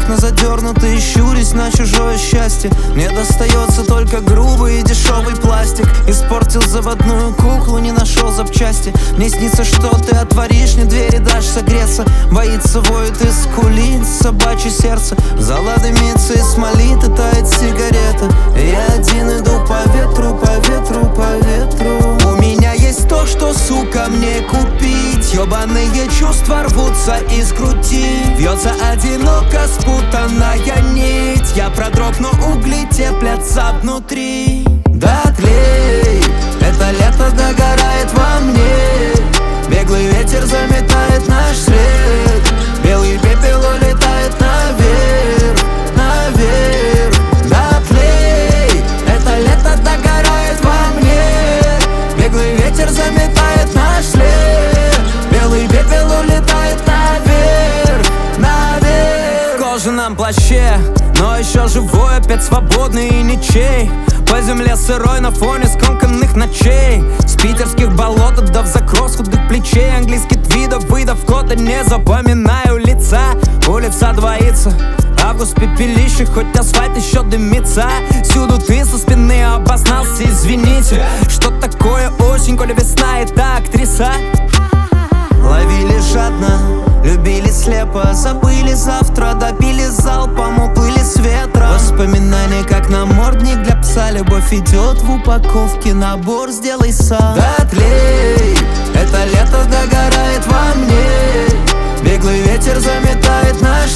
Вечно задернутый, щурясь на чужое счастье. Мне достается только грубый и дешевый пластик. Испортил заводную куклу, не нашел запчасти. Мне снится, что ты отворишь мне двери, дашь согреться. Боится, воет и скулит собачье сердце. Зала дымится и смолит, и тает сигарета. Я один иду по ветру, по ветру, по ветру. У меня есть то, что, сука, мне купить. Ёбаные чувства рвутся из груди. Вьется одиноко спутанная нить. Я продрогну, угли теплятся внутри. Да тлей, это лето догорает во мне. Беглый ветер заметает наш след. Белый пепел улетает наверх, наверх. Да тлей, это лето догорает во мне. Беглый ветер заметает наш след. Белый пепел улетает наверх, наверх. В кожаном плаще, но еще живой, опять свободный и ничей. По земле сырой на фоне скомканных ночей. С питерских болот до закрос худых плечей. Английский твидов, выдав кода, не запоминаю лица. Улица двоится, август пепелище, хоть асфальт еще дымится. Всюду ты со спины обознался, извините. Что такое осень, коли весна это актриса? Ловили жадно, любили слепо. Забыли завтра, допили залпом, уплыли с ветра. Воспоминания как намордник для пса. Любовь идет в упаковке, набор сделай сам. Да тлей, это лето догорает во мне. Беглый ветер заметает наш